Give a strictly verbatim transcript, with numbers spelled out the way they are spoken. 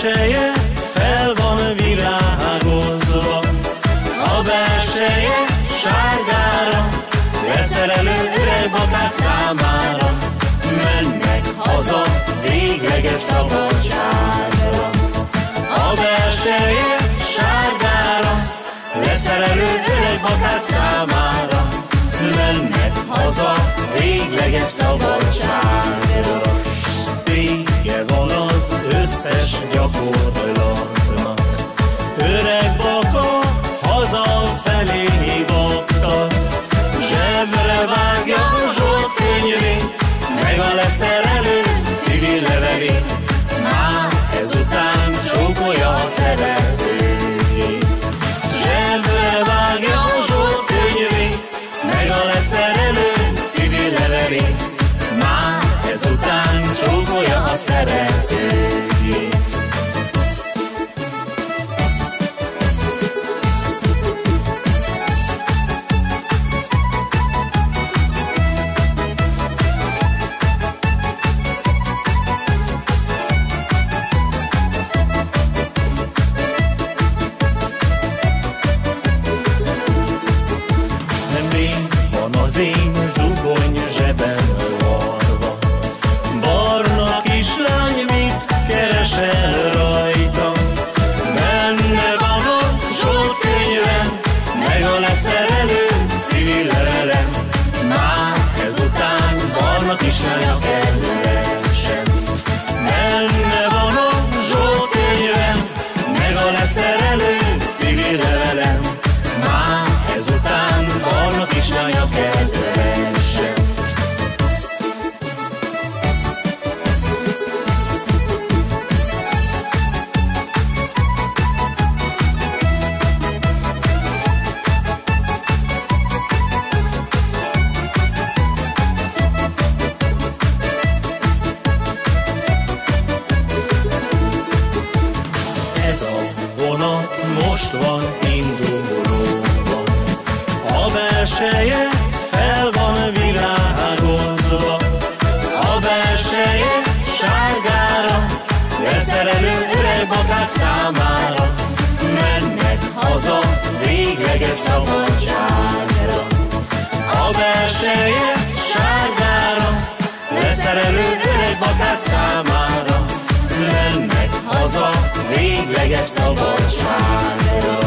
belseje fel van virágozva, a belseje sárgára, leszerelő öreg bakák számára, mennek haza végleges szabadságra. A belseje sárgára, leszerelő öreg bakák számára, mennek haza végleges szabadságra. Vége van az összes gyakorlatnak, öreg baka hazafelé baktat, zsebre vágja a Zsolt könyvét, meg a leszerelő civil levelét, már ezután csókolja a szeretőjét. Zsebre vágja a Zsolt könyvét, meg a leszerelő civil levelét, már ezután csókolja a szeretőjét. Az én zubony zsebem varva, barna kislány mit keresel rajta? Benne van a Zsolt könyvem, meg a leszerelő civil levelem, már ezután barna kislány a kedvesem. Benne van a Zsolt könyvem, meg a leszerelő civil levelem, már ezután barna kislány a kedvesem. Ez a vonat most van indulóban, a belseje fel van virágozva, a belseje sárgára, leszerelő öreg bakák számára, mennek haza végleges szabadságra. A belseje sárgára, leszerelő öreg bakák számára, mennek haza végleges szabadságra.